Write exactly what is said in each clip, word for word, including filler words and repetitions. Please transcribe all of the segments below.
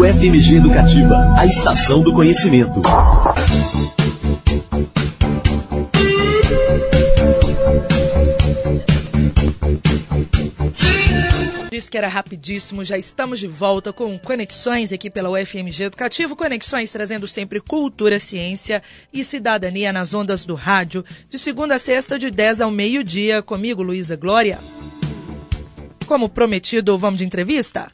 U F M G Educativa, a estação do conhecimento. Disse que era rapidíssimo, já estamos de volta com Conexões aqui pela U F M G Educativo. Conexões trazendo sempre cultura, ciência e cidadania nas ondas do rádio, de segunda a sexta, de dez ao meio-dia, comigo, Luísa Glória. Como prometido, vamos de entrevista?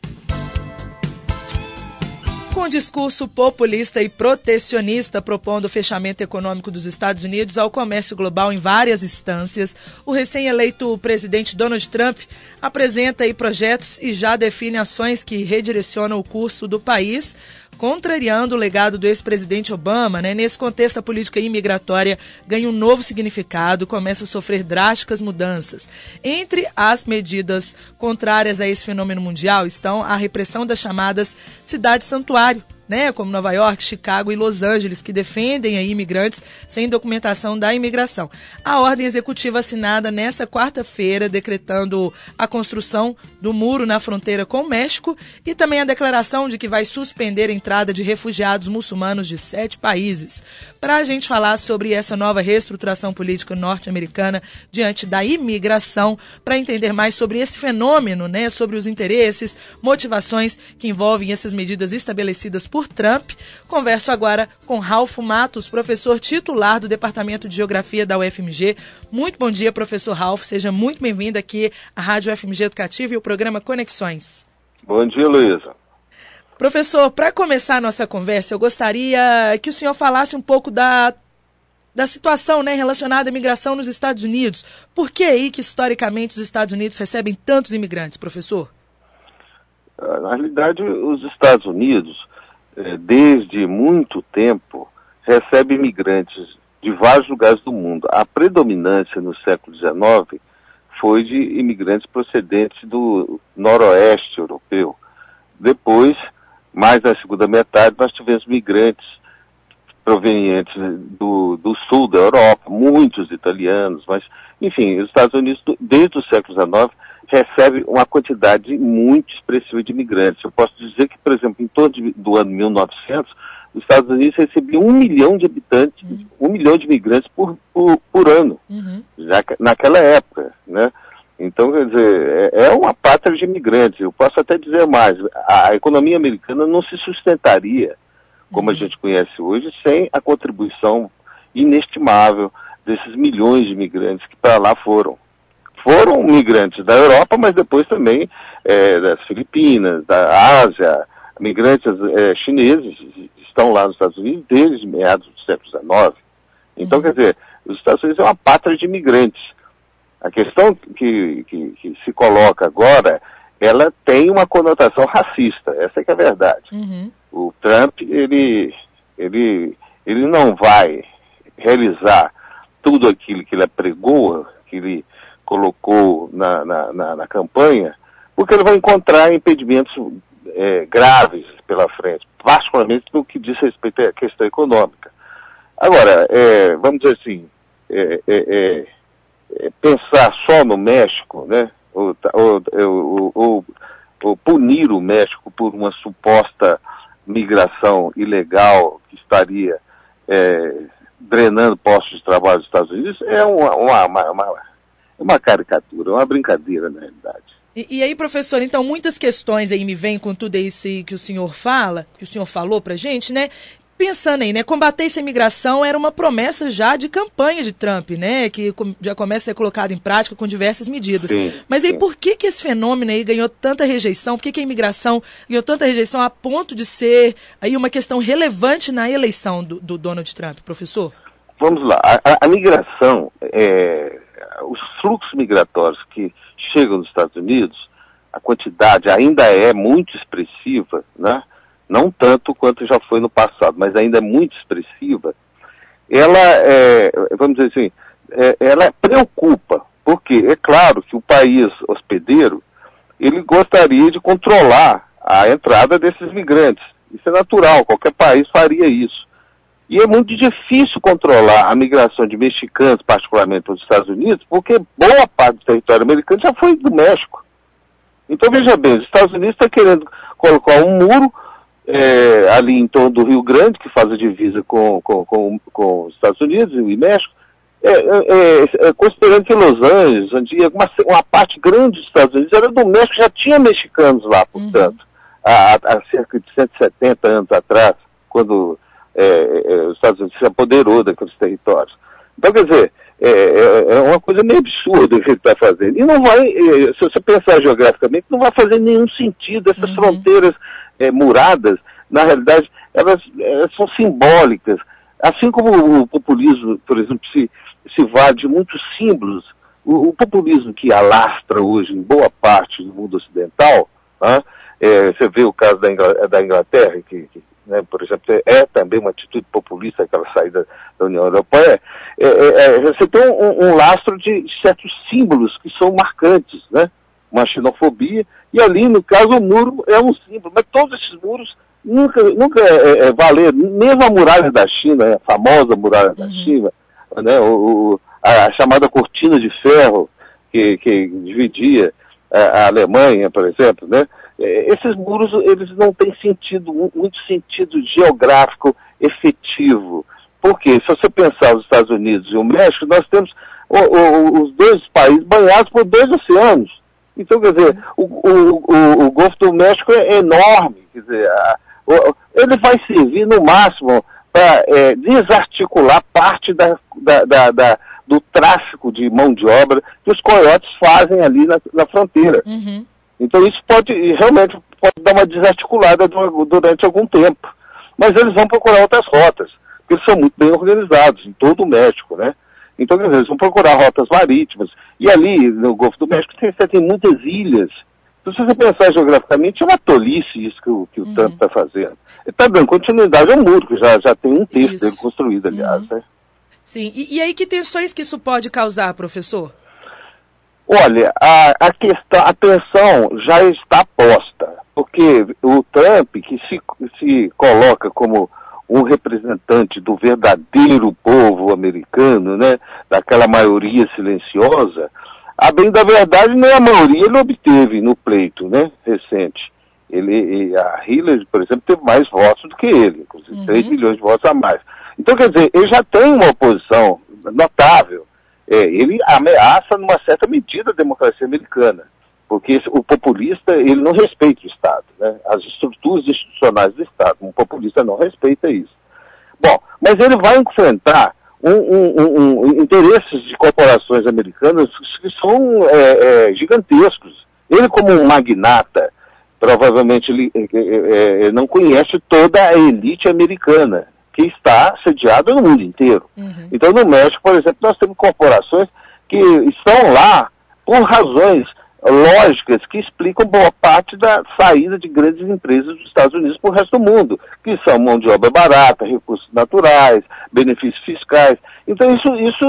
Com um discurso populista e protecionista propondo o fechamento econômico dos Estados Unidos ao comércio global em várias instâncias, o recém-eleito presidente Donald Trump apresenta aí projetos e já define ações que redirecionam o curso do país, contrariando o legado do ex-presidente Obama, né? Nesse contexto, a política imigratória ganha um novo significado, começa a sofrer drásticas mudanças. Entre as medidas contrárias a esse fenômeno mundial estão a repressão das chamadas cidades-santuário, né, como Nova York, Chicago e Los Angeles, que defendem aí imigrantes sem documentação da imigração. A ordem executiva assinada nesta quarta-feira, decretando a construção do muro na fronteira com o México e também a declaração de que vai suspender a entrada de refugiados muçulmanos de sete países. Para a gente falar sobre essa nova reestruturação política norte-americana diante da imigração, para entender mais sobre esse fenômeno, né, sobre os interesses, motivações que envolvem essas medidas estabelecidas por Trump, converso agora com Ralfo Matos, professor titular do Departamento de Geografia da U F M G. Muito bom dia, professor Ralfo. Seja muito bem-vindo aqui à Rádio U F M G Educativa e o programa Conexões. Bom dia, Luísa. Professor, para começar a nossa conversa, eu gostaria que o senhor falasse um pouco da, da situação, né, relacionada à imigração nos Estados Unidos. Por que aí que, historicamente, os Estados Unidos recebem tantos imigrantes, professor? Na realidade, os Estados Unidos, desde muito tempo, recebem imigrantes de vários lugares do mundo. A predominância no século dezenove foi de imigrantes procedentes do noroeste europeu. Depois, mais na segunda metade, nós tivemos migrantes provenientes do, do sul da Europa, muitos italianos, mas, enfim, os Estados Unidos, desde o século dezenove, recebe uma quantidade muito expressiva de imigrantes. Eu posso dizer que, por exemplo, em torno de, do ano mil e novecentos, os Estados Unidos recebiam um milhão de habitantes, uhum. um milhão de imigrantes por, por, por ano, uhum. já naquela época, né? Então, quer dizer, é, é uma pátria de imigrantes. Eu posso até dizer mais, a, a economia americana não se sustentaria, como uhum. a gente conhece hoje, sem a contribuição inestimável desses milhões de imigrantes que para lá foram. Foram migrantes da Europa, mas depois também é, das Filipinas, da Ásia, migrantes é, chineses estão lá nos Estados Unidos desde meados do século dezenove. Então, uhum. quer dizer, os Estados Unidos é uma pátria de imigrantes. A questão que, que, que se coloca agora, ela tem uma conotação racista, essa é que é a verdade. Uhum. O Trump, ele, ele, ele não vai realizar tudo aquilo que ele apregou, que ele colocou na, na, na, na campanha, porque ele vai encontrar impedimentos é, graves pela frente, particularmente no que diz respeito à questão econômica. Agora, é, vamos dizer assim, é, é, é, pensar só no México, né, ou, ou, ou, ou, ou punir o México por uma suposta migração ilegal que estaria é, drenando postos de trabalho dos Estados Unidos, é uma, uma, uma, uma uma caricatura, uma brincadeira, na realidade. E, e aí, professor, então, muitas questões aí me vêm com tudo isso que o senhor fala, que o senhor falou pra gente, né? Pensando aí, né? Combater essa imigração era uma promessa já de campanha de Trump, né? Que já começa a ser colocada em prática com diversas medidas. Sim, Mas aí, sim. por que que esse fenômeno aí ganhou tanta rejeição? Por que que a imigração ganhou tanta rejeição a ponto de ser aí uma questão relevante na eleição do, do Donald Trump, professor? Vamos lá. A, a migração, é, os fluxos migratórios que chegam nos Estados Unidos, a quantidade ainda é muito expressiva, né? Não tanto quanto já foi no passado, mas ainda é muito expressiva. Ela, é, vamos dizer assim, é, ela preocupa, porque é claro que o país hospedeiro, ele gostaria de controlar a entrada desses migrantes. Isso é natural, qualquer país faria isso. E é muito difícil controlar a migração de mexicanos, particularmente para os Estados Unidos, porque boa parte do território americano já foi do México. Então, veja bem, os Estados Unidos estão querendo colocar um muro é, ali em torno do Rio Grande, que faz a divisa com, com, com, com os Estados Unidos e México, é, é, é, considerando que Los Angeles, onde uma, uma parte grande dos Estados Unidos era do México, já tinha mexicanos lá, portanto, uhum. há, há cerca de cento e setenta anos atrás, quando é, é, os Estados Unidos se apoderou daqueles territórios. Então, quer dizer, é, é, é uma coisa meio absurda o que ele está fazendo. E não vai, é, se você pensar geograficamente, não vai fazer nenhum sentido. Essas uhum. fronteiras é, muradas, na realidade, elas, elas são simbólicas. Assim como o populismo, por exemplo, se, se vale de muitos símbolos, o, o populismo que alastra hoje em boa parte do mundo ocidental, né, é, você vê o caso da Inglaterra, da Inglaterra que, que né, por exemplo, é também uma atitude populista, aquela saída da União Europeia, é, é, você tem um, um lastro de certos símbolos que são marcantes, né? Uma xenofobia, e ali, no caso, o muro é um símbolo, mas todos esses muros nunca, nunca é, é, valeram, mesmo a muralha da China, a famosa muralha da uhum. China, né, o, o, a chamada cortina de ferro que, que dividia a, a Alemanha, por exemplo, né? Esses muros, eles não têm sentido, muito sentido geográfico efetivo. Porque, se você pensar os Estados Unidos e o México, nós temos o, o, os dois países banhados por dois oceanos. Então, quer dizer, o, o, o, o Golfo do México é enorme. Quer dizer, a, o, ele vai servir, no máximo, para é, desarticular parte da, da, da, da, do tráfico de mão de obra que os coiotes fazem ali na, na fronteira. Uhum. Então isso pode, realmente, pode dar uma desarticulada durante algum tempo. Mas eles vão procurar outras rotas, porque eles são muito bem organizados em todo o México, né? Então, quer dizer, eles vão procurar rotas marítimas. E ali, no Golfo do México, tem, tem muitas ilhas. Então, se você pensar geograficamente, é uma tolice isso que o, que o uhum. Trump está fazendo. Ele está dando continuidade ao muro, que já, já tem um terço isso. dele construído, aliás, uhum. né? Sim, e, e aí que tensões que isso pode causar, professor? Olha, a, a questão, a tensão já está posta, porque o Trump, que se, se coloca como um representante do verdadeiro povo americano, né, daquela maioria silenciosa, a bem da verdade, nem a maioria ele obteve no pleito, né, recente. Ele, a Hillary, por exemplo, teve mais votos do que ele, inclusive uhum. três milhões de votos a mais. Então, quer dizer, ele já tem uma oposição notável. É, ele ameaça, numa certa medida, a democracia americana, porque esse, o populista, ele não respeita o Estado, né? As estruturas institucionais do Estado, um populista não respeita isso. Bom, mas ele vai enfrentar um, um, um, um, interesses de corporações americanas que são é, é, gigantescos. Ele, como um magnata, provavelmente ele é, é, não conhece toda a elite americana, que está sediada no mundo inteiro. Uhum. Então, no México, por exemplo, nós temos corporações que estão lá por razões lógicas que explicam boa parte da saída de grandes empresas dos Estados Unidos para o resto do mundo, que são mão de obra barata, recursos naturais, benefícios fiscais. Então, isso, isso,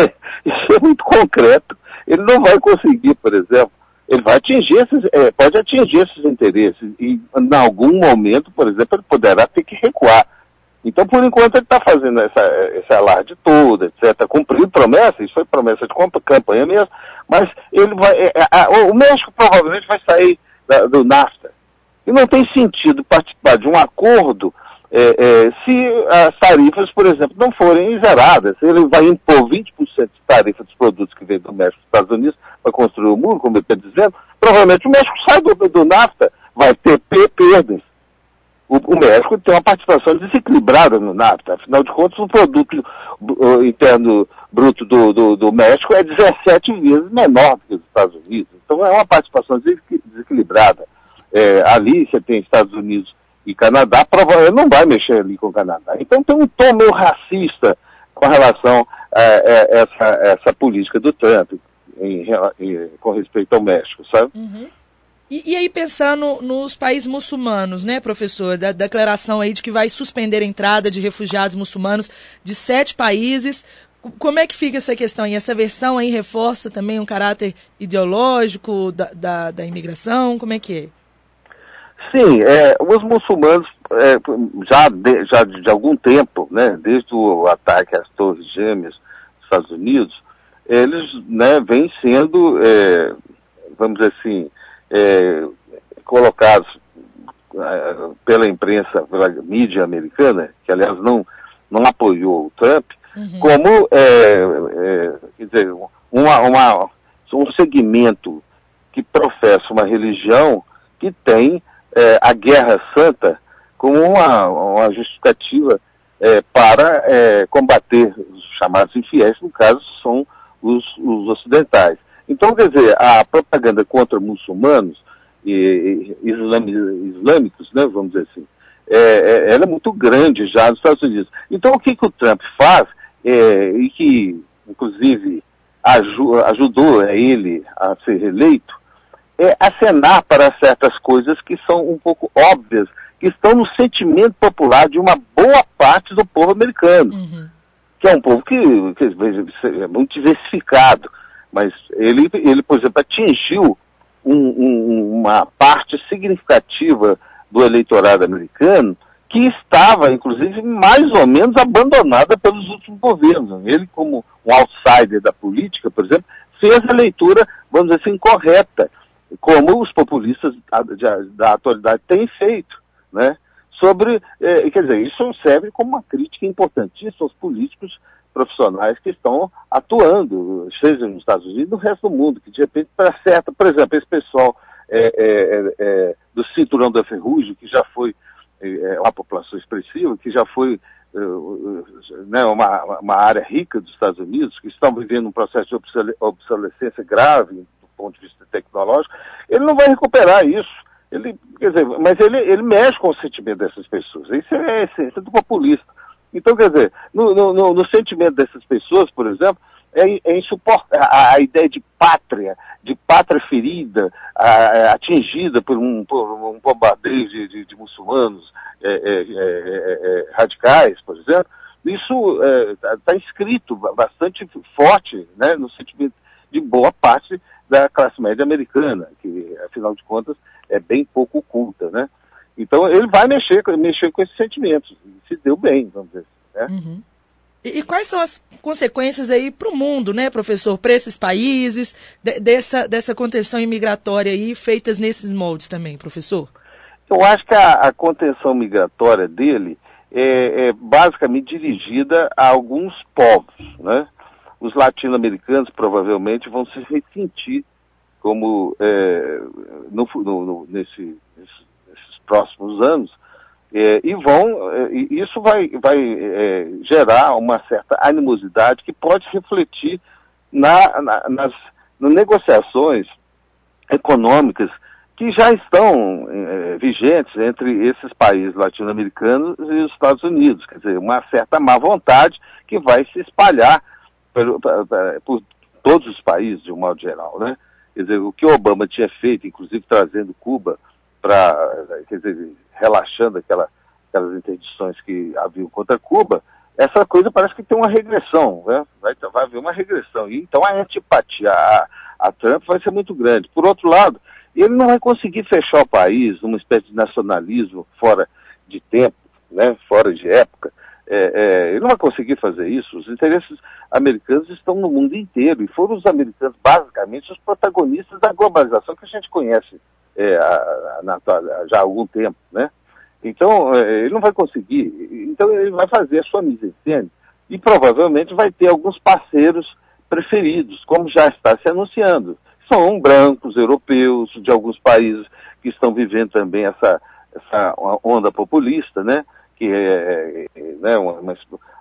isso é muito concreto. Ele não vai conseguir, por exemplo, ele vai atingir esses, é, pode atingir esses interesses e, em algum momento, por exemplo, ele poderá ter que recuar. Então, por enquanto, ele está fazendo essa, esse alarde todo, etcétera, cumprindo promessa, isso foi promessa de campanha mesmo, mas ele vai, é, a, o México provavelmente vai sair da, do NAFTA. E não tem sentido participar de um acordo é, é, se as tarifas, por exemplo, não forem zeradas. Ele vai impor vinte por cento de tarifa dos produtos que vêm do México dos Estados Unidos para construir o muro, como ele está dizendo, provavelmente o México sai do, do NAFTA, vai ter perdas. O, o México tem uma participação desequilibrada no NAFTA. Afinal de contas, o produto o, interno bruto do, do, do México é dezessete vezes menor do que os Estados Unidos. Então, é uma participação desequilibrada. É, ali, você tem Estados Unidos e Canadá, provavelmente não vai mexer ali com o Canadá. Então, tem um tom meio racista com relação a, a essa, essa política do Trump em, em, com respeito ao México, sabe? Uhum. E, e aí pensando nos países muçulmanos, né, professor, da declaração aí de que vai suspender a entrada de refugiados muçulmanos de sete países, como é que fica essa questão? E essa versão aí reforça também um caráter ideológico da, da, da imigração? Como é que é? Sim, é, os muçulmanos é, já, de, já de algum tempo, né, desde o ataque às Torres Gêmeas dos Estados Unidos, eles, né, vêm sendo, é, vamos dizer assim, É, colocados pela imprensa, pela mídia americana, que aliás não, não apoiou o Trump, uhum. como é, é, quer dizer, uma, uma, um segmento que professa uma religião que tem é, a Guerra Santa como uma, uma justificativa é, para é, combater os chamados infiéis, no caso são os, os ocidentais. Então, quer dizer, a propaganda contra muçulmanos e, e islami, islâmicos, né, vamos dizer assim, é, é, ela é muito grande já nos Estados Unidos. Então, o que, que o Trump faz, é, e que, inclusive, aju, ajudou ele a ser reeleito, é acenar para certas coisas que são um pouco óbvias, que estão no sentimento popular de uma boa parte do povo americano, uhum. que é um povo que, que é muito diversificado, mas ele, ele por exemplo, atingiu um, um, uma parte significativa do eleitorado americano que estava, inclusive, mais ou menos abandonada pelos últimos governos. Ele, como um outsider da política, por exemplo, fez a leitura, vamos dizer assim, correta, como os populistas da, da atualidade têm feito, né? Sobre, eh, quer dizer, isso serve como uma crítica importantíssima aos políticos profissionais que estão atuando, seja nos Estados Unidos e no resto do mundo, que de repente acerta, por exemplo, esse pessoal é, é, é, do cinturão da ferrugem, que já foi é, uma população expressiva, que já foi é, né, uma, uma área rica dos Estados Unidos, que estão vivendo um processo de obsolescência grave do ponto de vista tecnológico, ele não vai recuperar isso. Ele, quer dizer, mas ele, ele mexe com o sentimento dessas pessoas. Isso é a essência do populista. Então, quer dizer, no, no, no sentimento dessas pessoas, por exemplo, é, é insuportável a, a ideia de pátria, de pátria ferida, a, a, atingida por um, por um bombardeio de, de, de muçulmanos é, é, é, é, radicais, por exemplo. Isso está é, inscrito bastante forte, né, no sentimento de boa parte da classe média americana, que, afinal de contas, é bem pouco culta, né? Então, ele vai mexer, mexer com esses sentimentos. E se deu bem, vamos dizer assim, né? Uhum. E, e quais são as consequências aí para o mundo, né, professor? Para esses países, de, dessa, dessa contenção imigratória aí, feitas nesses moldes também, professor? Eu acho que a, a contenção migratória dele é, é basicamente dirigida a alguns povos, né? Os latino-americanos provavelmente vão se ressentir como é, no, no, no, nesse, nesses próximos anos, é, e vão, é, isso vai, vai é, gerar uma certa animosidade que pode refletir na, na, nas, nas negociações econômicas que já estão é, vigentes entre esses países latino-americanos e os Estados Unidos. Quer dizer, uma certa má vontade que vai se espalhar por, por todos os países, de um modo geral, né? Quer dizer, o que o Obama tinha feito, inclusive trazendo Cuba para, quer dizer, relaxando aquela, aquelas interdições que haviam contra Cuba, essa coisa parece que tem uma regressão, né? Vai, vai haver uma regressão. E então a antipatia a, a Trump vai ser muito grande. Por outro lado, ele não vai conseguir fechar o país numa espécie de nacionalismo fora de tempo, né? Fora de época. É, é, ele não vai conseguir fazer isso. Os interesses americanos estão no mundo inteiro e foram os americanos, basicamente, os protagonistas da globalização que a gente conhece é, a, a, a, já há algum tempo, né? Então, é, ele não vai conseguir. Então, ele vai fazer a sua mise-en-scène e provavelmente vai ter alguns parceiros preferidos, como já está se anunciando. São brancos, europeus, de alguns países que estão vivendo também essa, essa onda populista, né? Que é, é né, uma,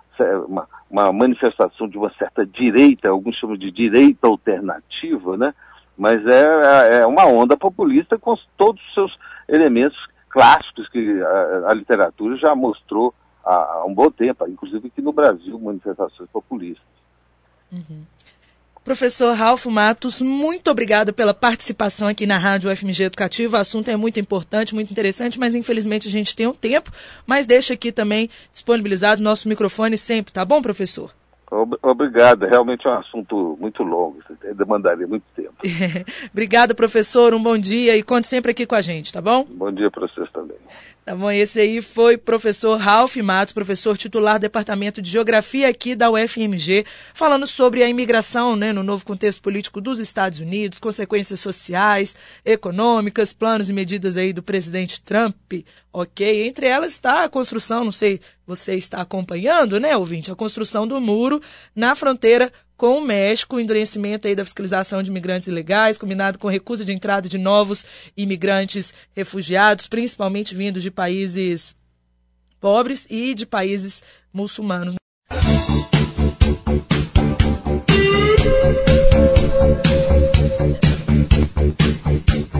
uma, uma manifestação de uma certa direita, alguns chamam de direita alternativa, né? Mas é, é uma onda populista com todos os seus elementos clássicos que a, a literatura já mostrou há, há um bom tempo, inclusive aqui no Brasil, manifestações populistas. Uhum. Professor Ralph Matos, muito obrigada pela participação aqui na Rádio U F M G Educativa. O assunto é muito importante, muito interessante, mas infelizmente a gente tem um tempo, mas deixa aqui também disponibilizado o nosso microfone sempre, tá bom, professor? Obrigado, realmente é um assunto muito longo, demandaria muito tempo. Obrigada, professor, um bom dia e conte sempre aqui com a gente, tá bom? Bom dia para vocês também. Tá bom, esse aí foi professor Ralph Matos, professor titular do Departamento de Geografia aqui da U F M G, falando sobre a imigração, né, no novo contexto político dos Estados Unidos, consequências sociais, econômicas, planos e medidas aí do presidente Trump, ok? Entre elas está a construção, não sei, você está acompanhando, né, ouvinte, a construção do muro na fronteira com o México, o endurecimento aí da fiscalização de imigrantes ilegais, combinado com recusa de entrada de novos imigrantes refugiados, principalmente vindos de países pobres e de países muçulmanos.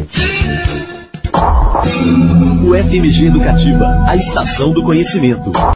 U F M G Educativa, a estação do conhecimento.